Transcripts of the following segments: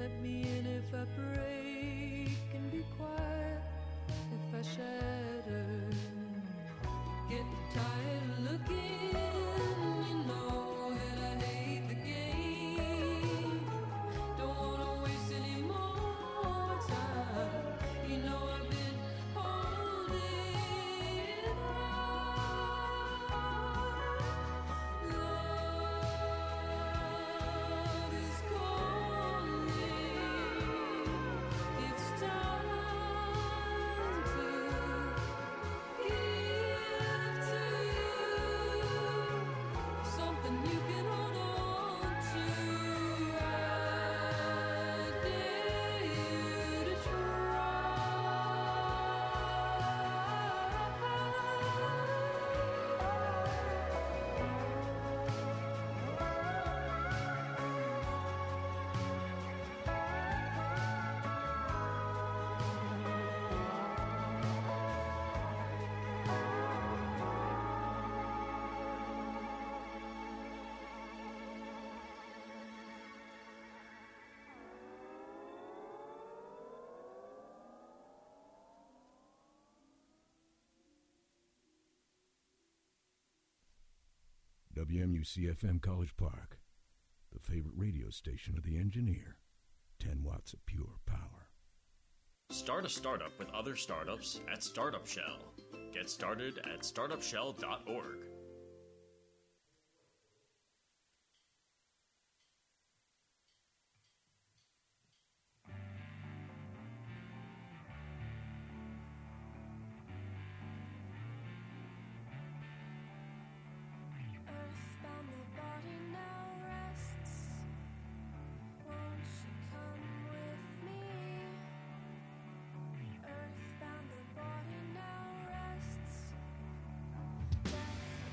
Let me in if I break, and be quiet if I shatter. Get tired of looking, you know that I hate the game. Don't wanna waste any more time. You know I've been holding on. Love is calling. It's time to give to you something you can hold on to. I dare you to WMUC-FM College Park, the favorite radio station of the engineer. 10 watts of pure power. Start a startup with other startups at Startup Shell. Get started at startupshell.org. Earthbound, the body now rests. Won't you come with me? Earthbound, the body now rests. Death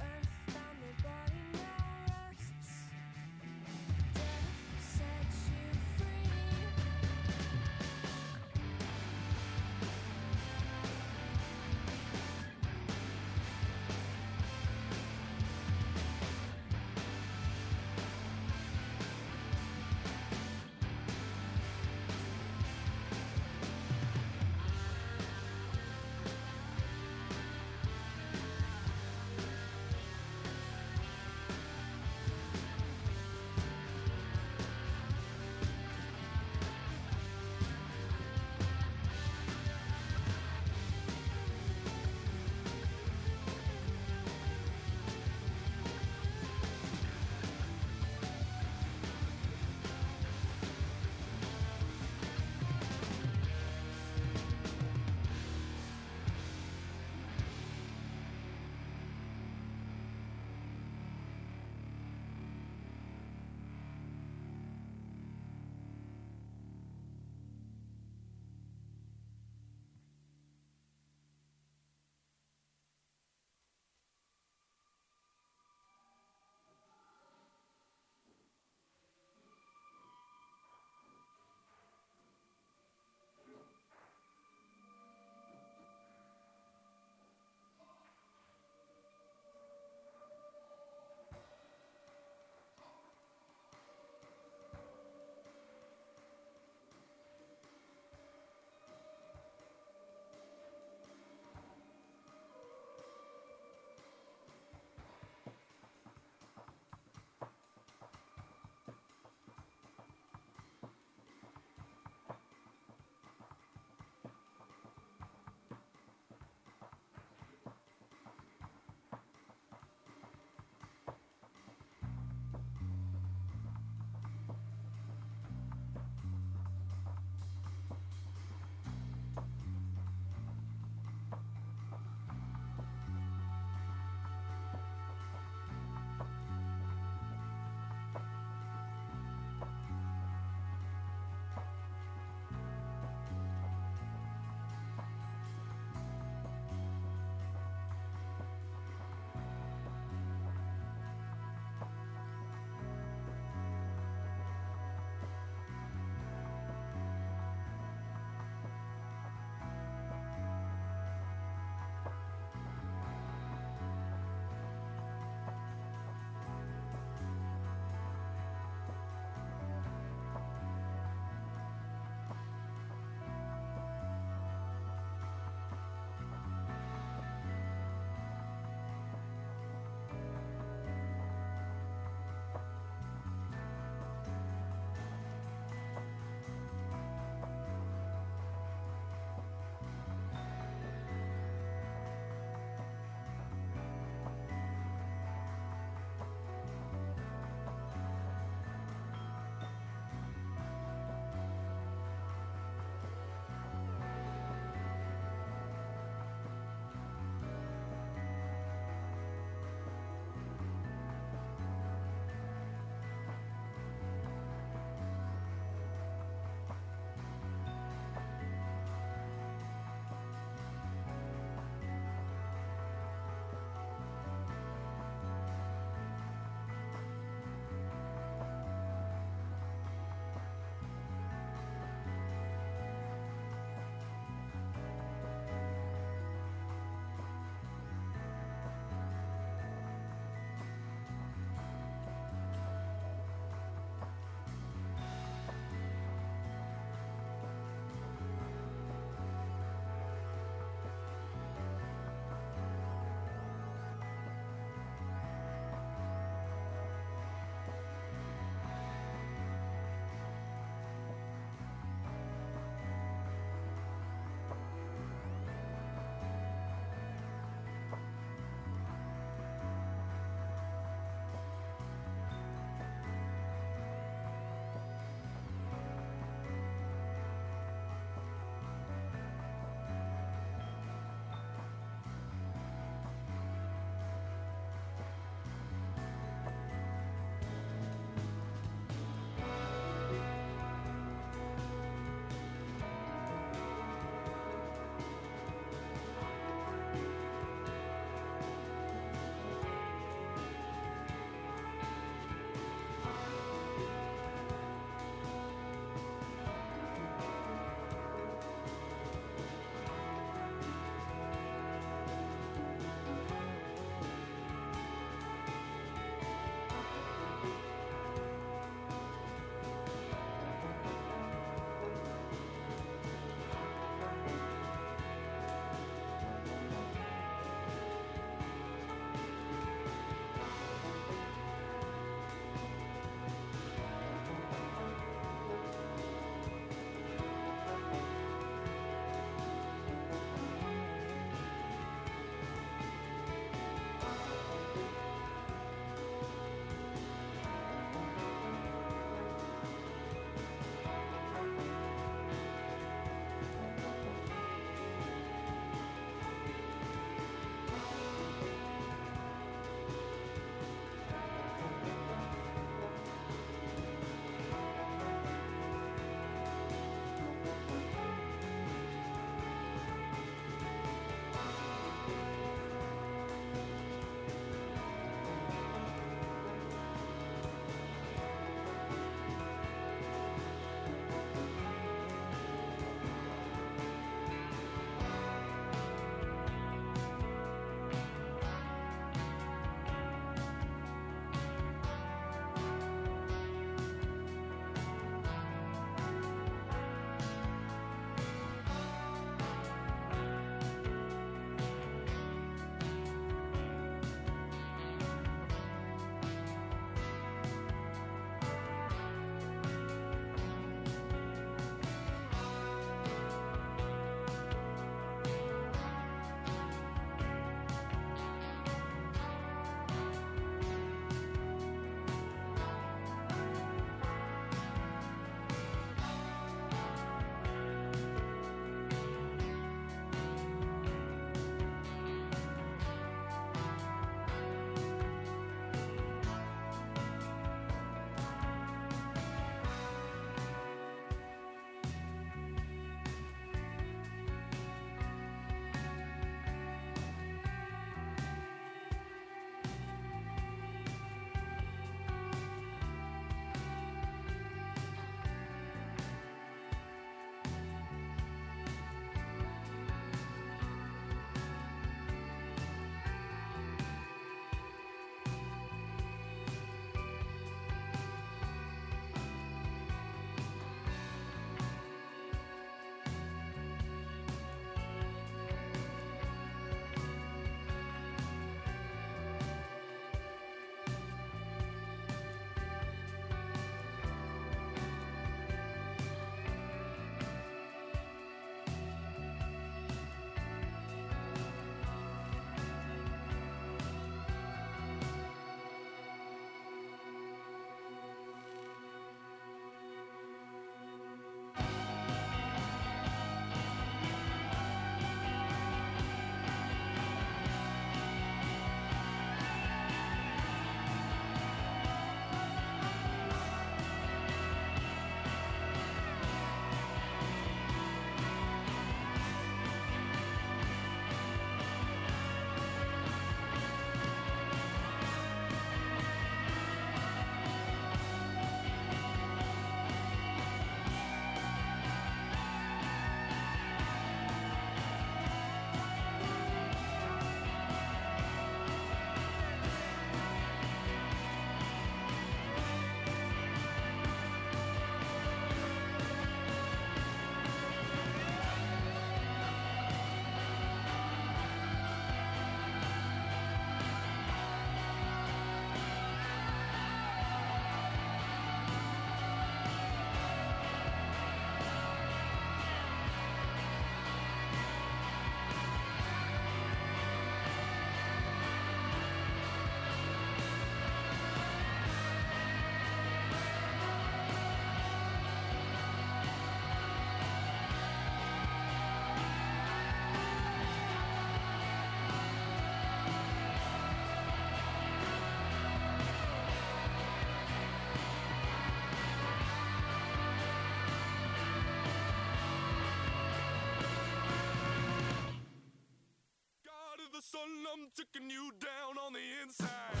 sun, I'm taking you down on the inside.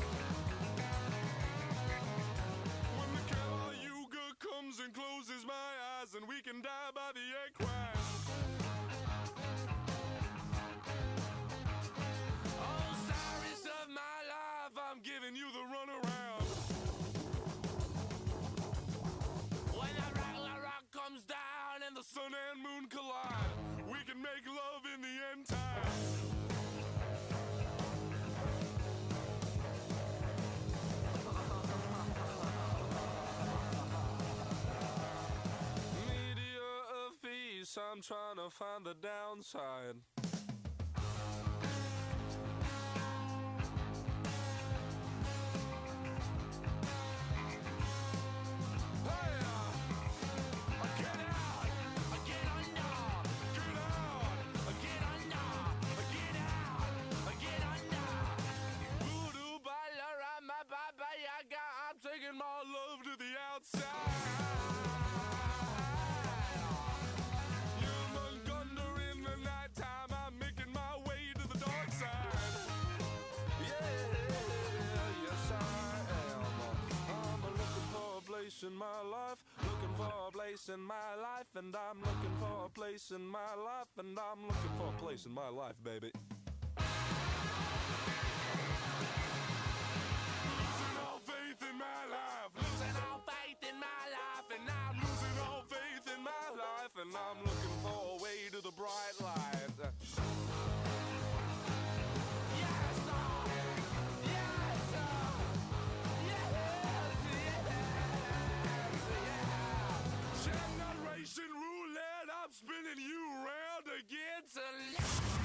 When the Cayuga comes and closes my eyes, and we can die by the egg crash. Oh, Cyrus of my life, I'm giving you the runaround. When the Ragnarok comes down and the sun and moon collide, we can make love in the end times. Meteor of peace, I'm trying to find the downside. Taking my love to the outside. Human thunder in the nighttime, I'm making my way to the dark side. Yeah, yes I am. I'm looking for a place in my life, looking for a place in my life, and I'm looking for a place in my life, and I'm looking for a place in my life, baby. In my life, losing all faith in my life, and I'm losing all faith in my life, and I'm looking for a way to the bright light. Yes, sir. Yes, sir. Yes, yes, yeah. Generation roulette, I'm spinning you round again to.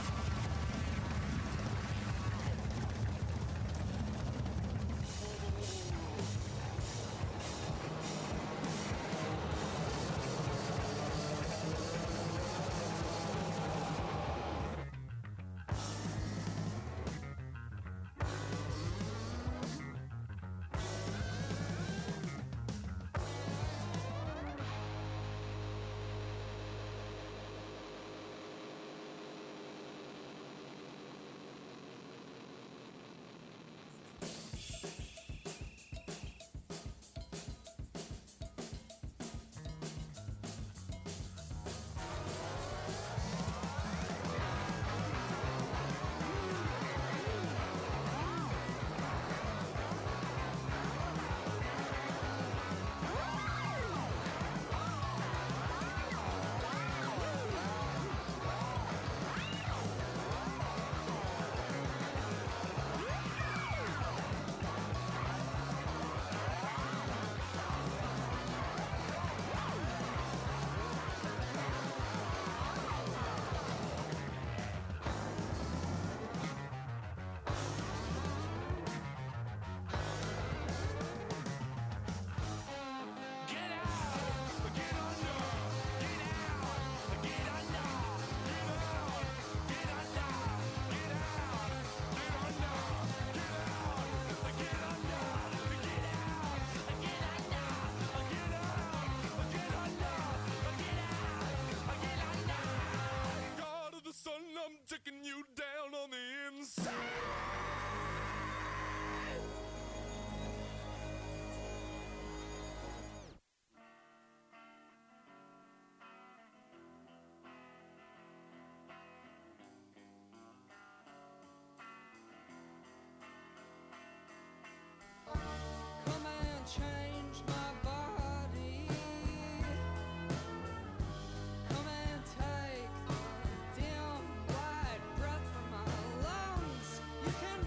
I'm taking you down on the inside. Come and change my body. Come and take the dim white breath from my lungs. You can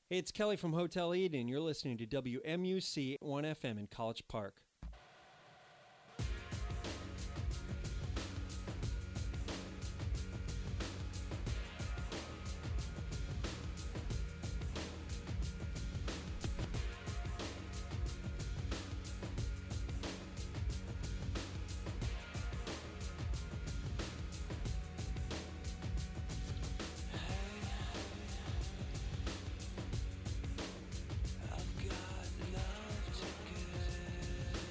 Hey, it's Kelly from Hotel Eden. You're listening to WMUC 1FM in College Park. I've got love to give.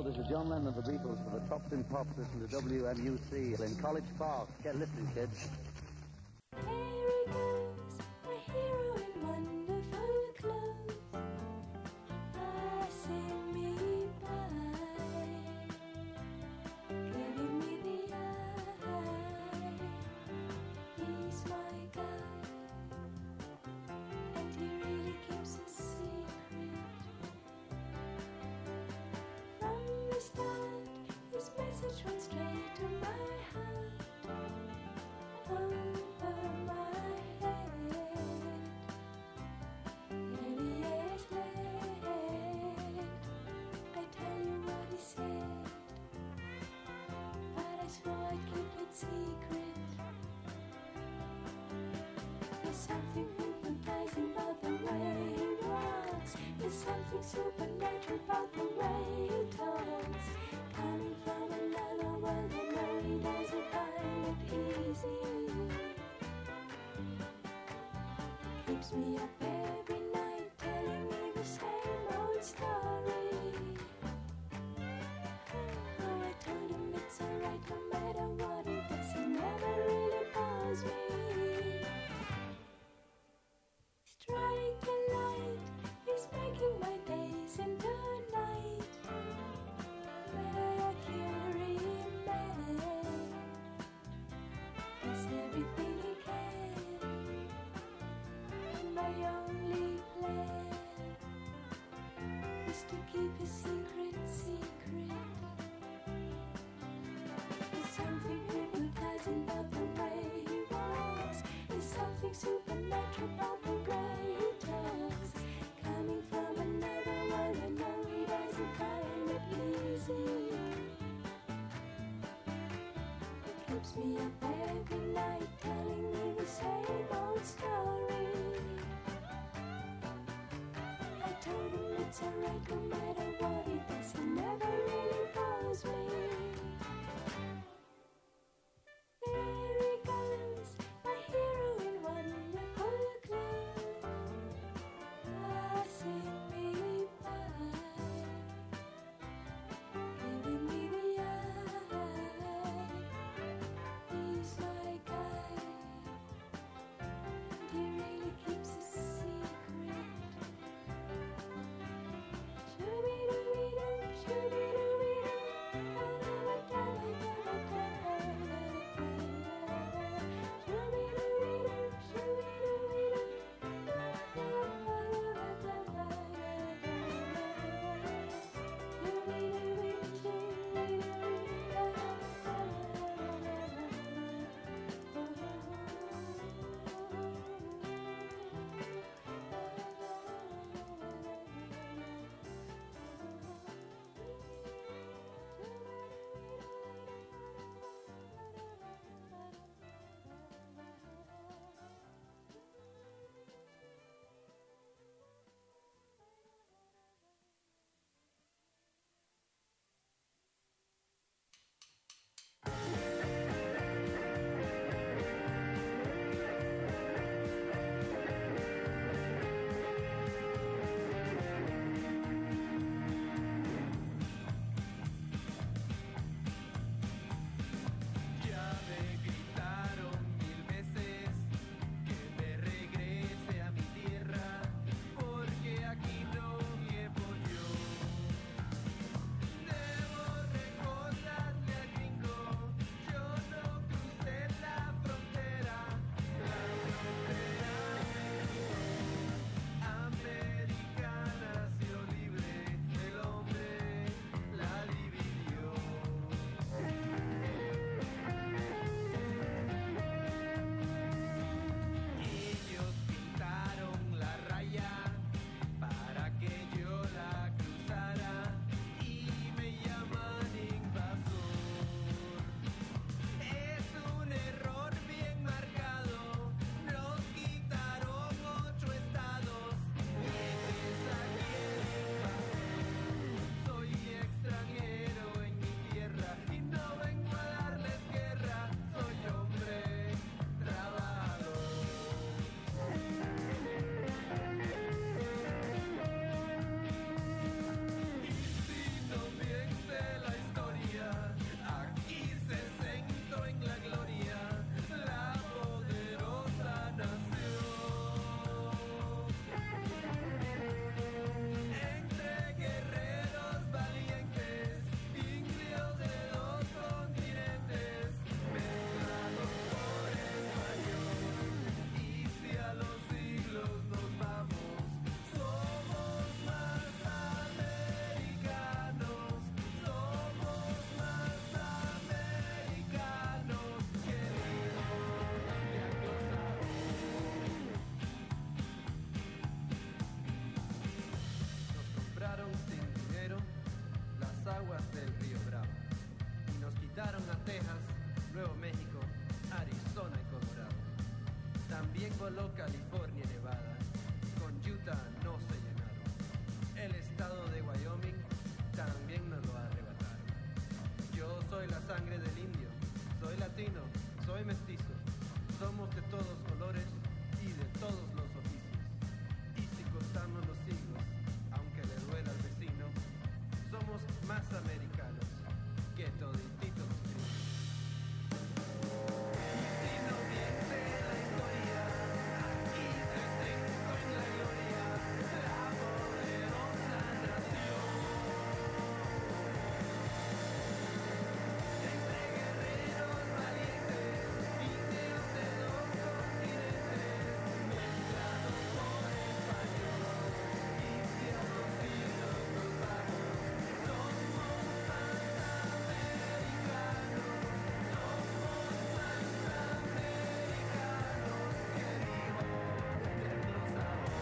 Hello, this is John Lennon of the Beatles for the Tops and Pops. Listen to WMUC in College Park. Get listening, kids. There he goes, a hero in wonderful clothes, passing me by, giving me the eye. He's my guy, and he really keeps a secret. From the start, his message went straight to my heart, over my head. Many years late, I tell you what he said, but I swore I'd keep it secret. There's something hypnotizing about the way he walks. There's something supernatural about the way he talks. Coming from another world, I know he doesn't find it easy. Keeps me up every night, telling me the same old story. Oh, I told him it's alright no matter what he does, he never really bores me. Strike a light, he's making my days into night. Mercury man does everything he can. My only plan is to keep his secret secret. There's something hypnotizing about the way he walks. There's something supernatural about the way he talks. Coming from another world, I know he doesn't find it easy. It keeps me up every night, telling me the same old story. I told him it's alright no matter what he does, he never really bores me. There he goes, my hero in wonderful clothes, passing me by, giving me the eye. He's my guy, and he really keeps a secret. Shoo-be-doo-be, voló California y Nevada, con Utah no se llenaron. El estado de Wyoming también nos lo arrebataron. Yo soy la sangre del indio, soy latino, soy mestizo. Somos de todos colores y de todos los oficios. Y si contamos los siglos, aunque le duela al vecino, somos más americanos que todititos los gringos. Y si no miente la historia, aquí se secó en la gloria la poderosa nación. Entre guerreros valientes, indios de dos continentes, mezclados por español y cielos y locos vagos, somos más americanos, somos más americanos que vivo eterno sabor.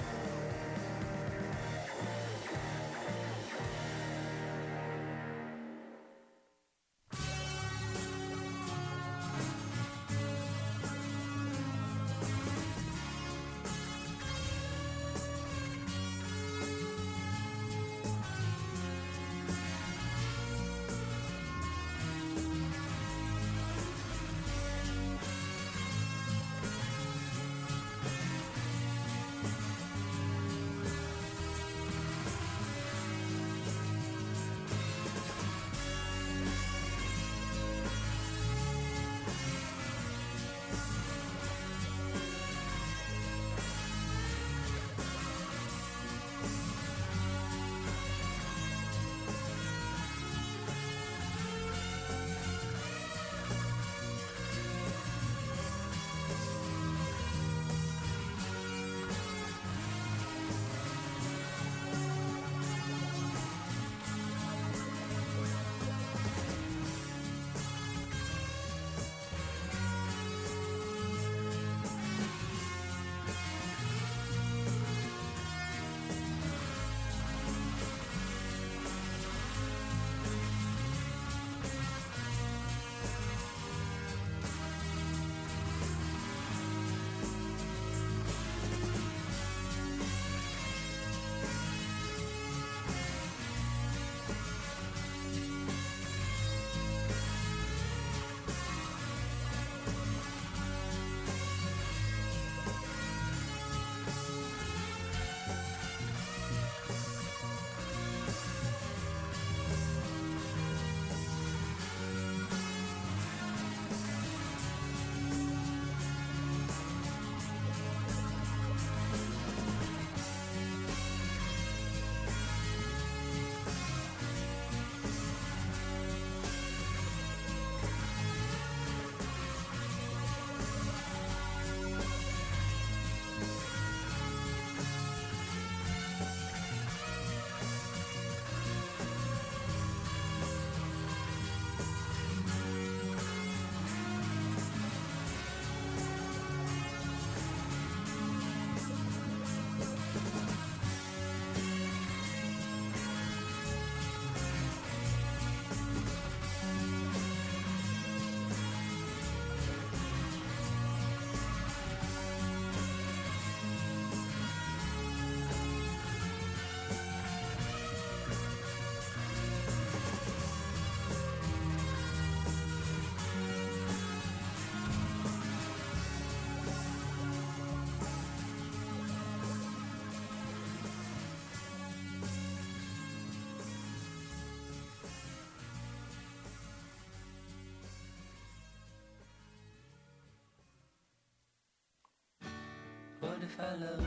What if I loved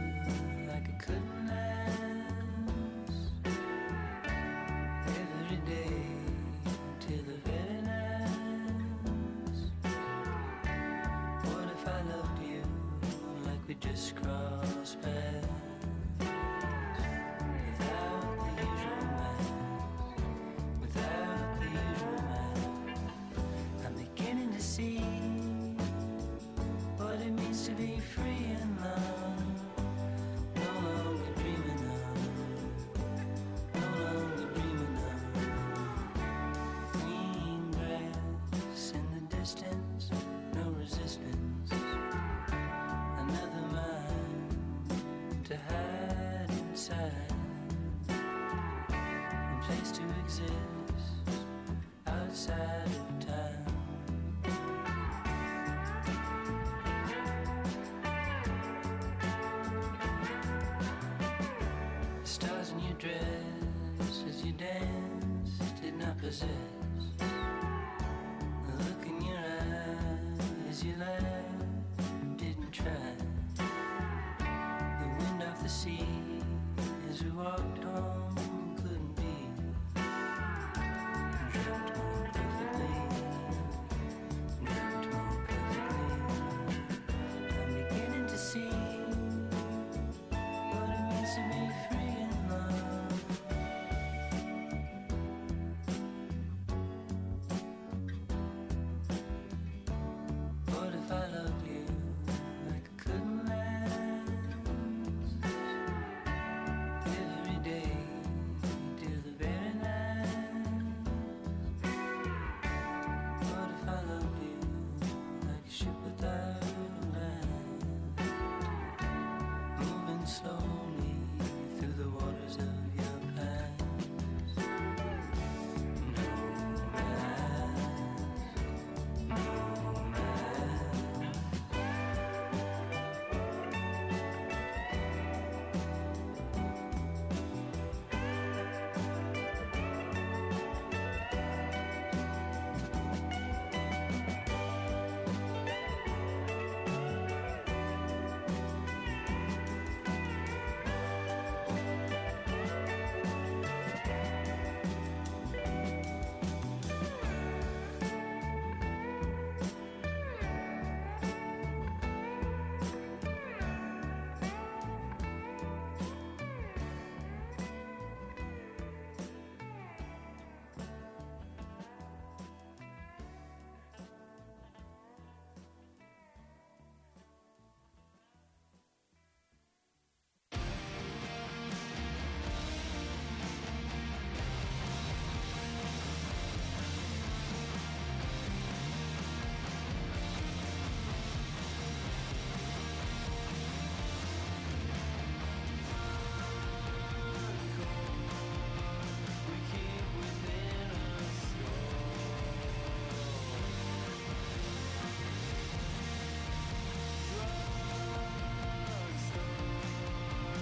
you like I couldn't ask? Every day till the very last. What if I loved you like we just crossed paths? Without the usual mask, without the usual mask. I'm beginning to see what it means to be free in love. No longer dreaming of, no longer dreaming of. Green grass in the distance, no resistance. your dress as you dance did not possess. The look in your eye as you laughed didn't try. The wind off the sea